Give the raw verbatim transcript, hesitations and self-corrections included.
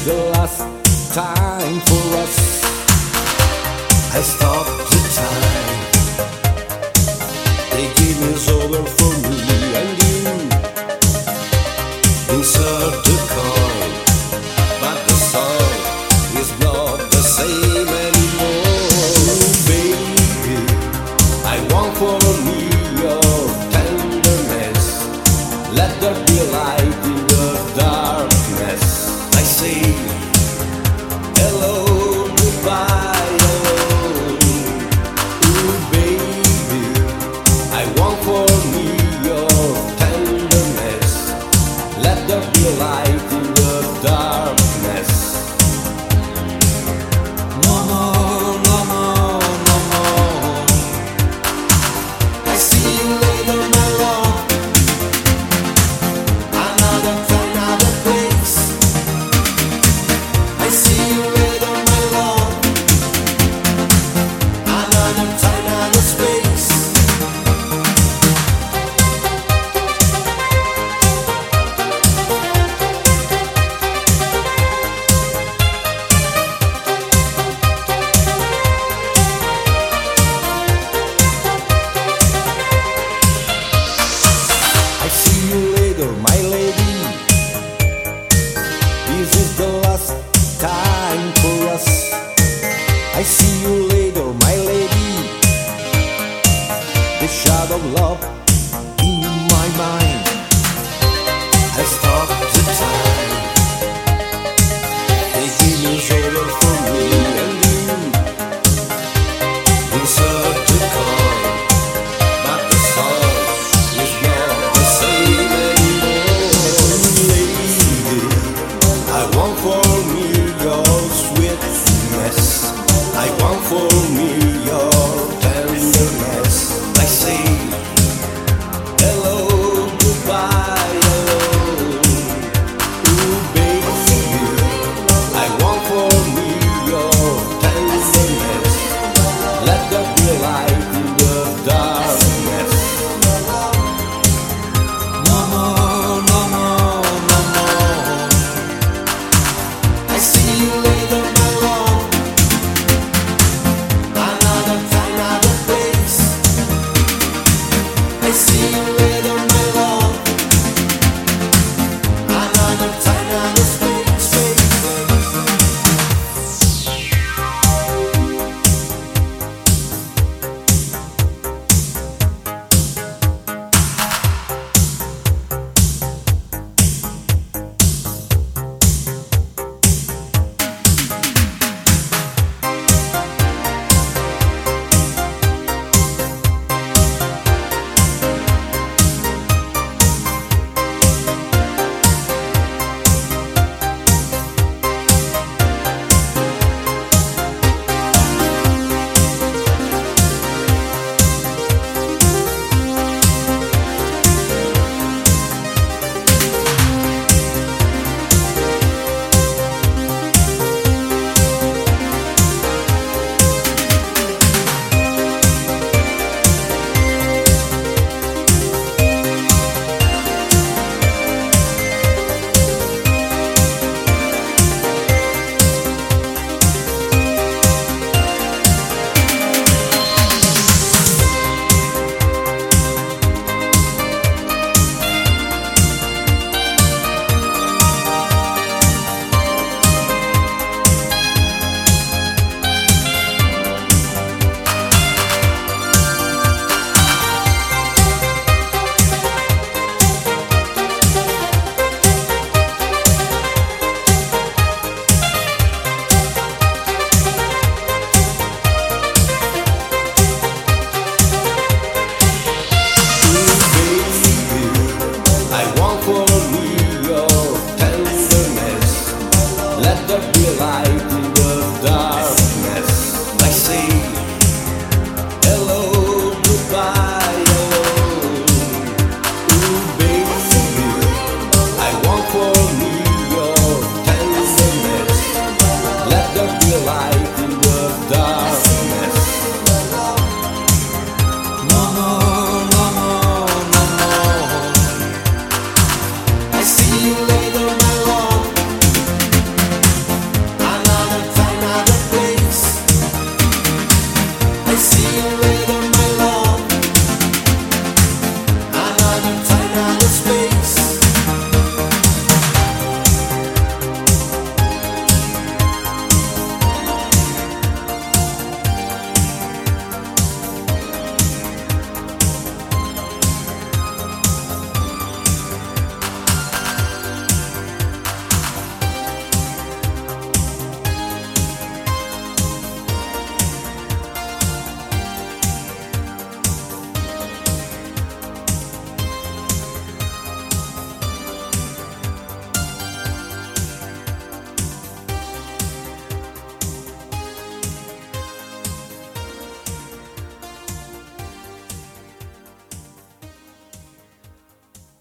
the last time for us. I stopped the time. The game is over for me and you. Insert the coin, but the song is not the same anymore. Baby, I want for me your tenderness. Let there be light in the darkness. I say hello, goodbye, hello. Ooh, baby, I want for me your tenderness. Let there be light in the darkness. No more, no more, no more. I see you later, my love. Another time, another place. I see you later, my love. Another time, another space. I see you later, my lady. This is the last time for us. I see you later, my lady. The shadow of love in my mind. I stop the time. The game is over for me and you. Insert the coin, but the song is not the same anymore. Lady, I want for me